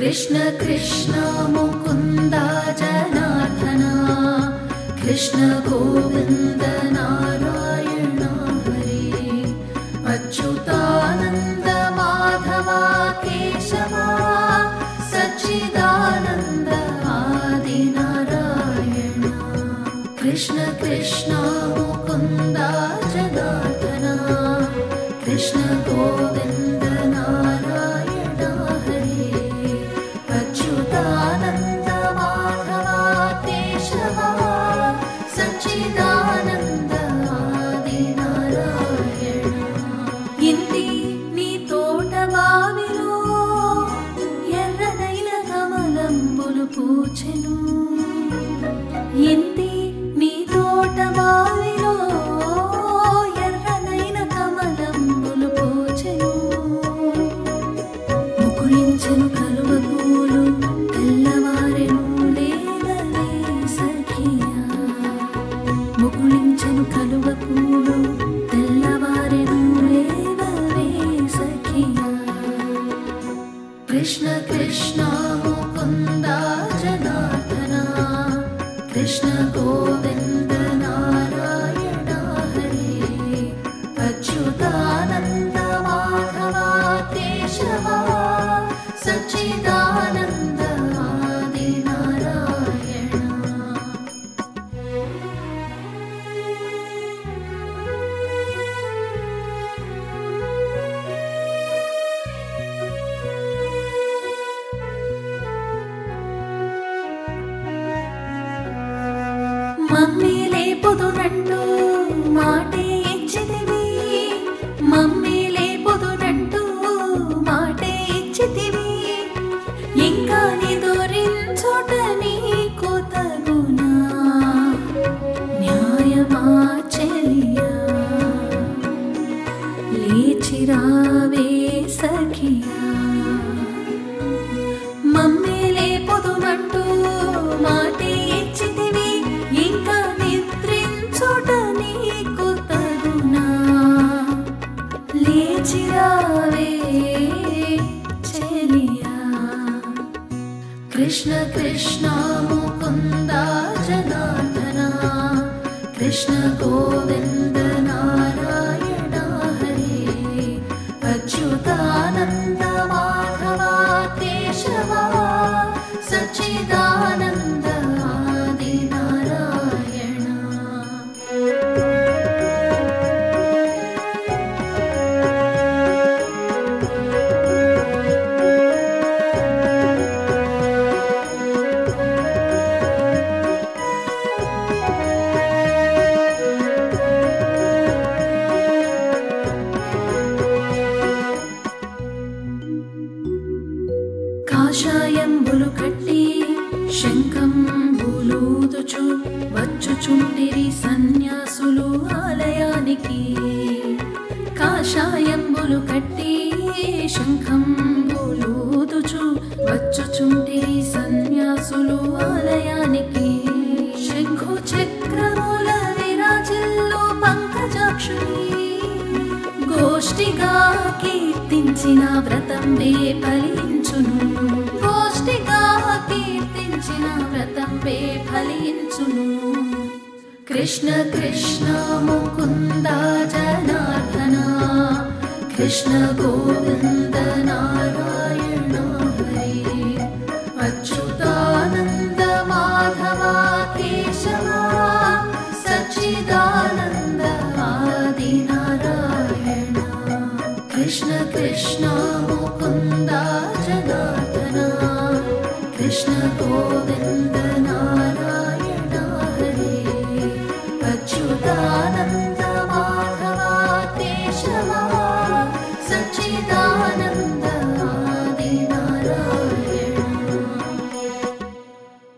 कृष्ण कृष्ण मुकुन्द जनार्दन कृष्ण गोविन्द नारायण हरे अच्युतानन्द माधव केशव सच्चिदानन्द आदि नारायण कृष्ण कृष्ण मुकुन्द जनार्दन कृष्ण गोविन्द नारायण हरे अच्युतानन्द माधव केशव सच्चिदानन्द आदि नारायण इंति नी तोट बाविलो ఎర్రనైన కమలంబులు పూచెను ఇంతి నీ తోట బావిలో ఎర్రనైన కమలంబులు పూచెను ముకుళించెను కలువ పూలు తెల్లవారెను లేవవే సఖియా ముకుళించెను కలువ పూలు తెల్లవారెను లేవవే సఖియా कृष्ण कृष्ण मुकुन्द जनार्दन कृष्ण गोविन्द नारायण हरे अच्युतानन्द माधव केशव सच्चिदानन्द आदि नारायण మమ్మీ లేపుదునంటూ మాటే ఇచ్చితివి మమ్మీ లేపుదునంటూ మాటే ఇచ్చితివి ఇంకా నిదురించుట నీకు తగునా న్యాయమా చెలియా లేచిరావే సఖియా మమ్మీ లేపుదునంటూ మాటే ఇచ్చితివి ఇంకా నిద్రించుట నీకు తగునా లేచిరావే చెలియా कृष्ण कृष्ण मुकुन्द जनार्दन कृष्ण गोविन्द नारायण हरे अच्युतानन्द माधव केशव सच्चिदानन्द आदि नारायण కాషాయంబులు కట్టి శంఖంబులూదుచు వచ్చుచుండిరి సన్యాసులు ఆలయానికి కాషాయంబులు కట్టి శంఖంబులూదుచు వచ్చుచుండిరి సన్యాసులు ఆలయానికి శంఖు చక్రముల విరాజిల్లు పంకజాక్షుని గోష్ఠిగా కీర్తించిన వ్రతంబే ఫలించును గోష్ఠిగా కీర్తించిన వ్రతంబే ఫలించును कृष्ण कृष्ण मुकुन्द जनार्दन कृष्ण गोविन्द नारायण हरे अच्युतानन्द माधव केशव सच्चिदानन्द आदि नारायण कृष्ण कृष्ण मुकुन्द जनार्दन कृष्ण गोविन्द नारायण हरे अच्युतानन्द